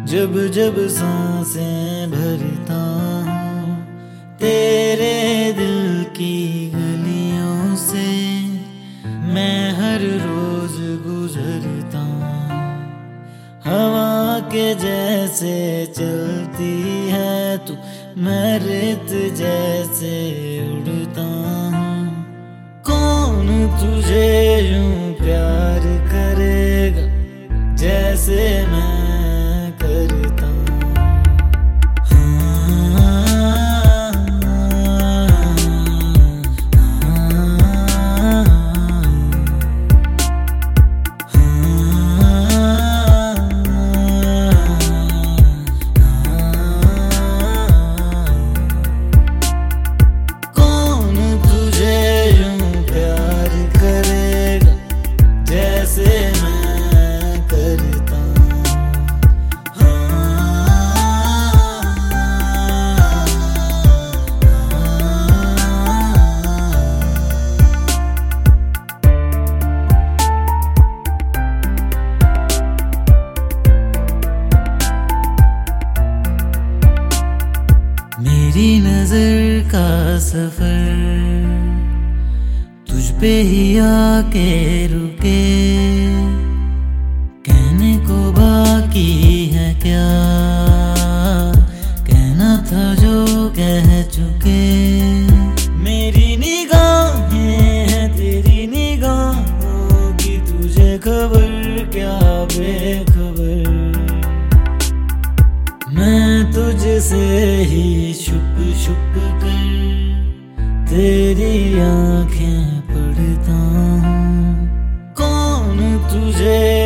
जब जब सांसें भरता हूँ तेरे दिल की गलियों से, मैं हर रोज गुजरता हूँ। हवा के जैसे चलती है तू, मैं रेत जैसे उड़ता हूँ। कौन तुझे यूं प्यार करेगा जैसे मैं करता हूँ। कौन तुझे यूं प्यार करेगा जैसे मैं करता हूँ। मेरी नजर का सफर तुझ पे ही आके रुके, कहने को बाकी है क्या, कहना था जो कह चुके। मेरी निगाहें हैं तेरी निगाहों की, तुझे खबर क्या बेखबर। मैं तुझसे ही छुप छुप कर तेरी आंखें पढ़ता हूँ। कौन तुझे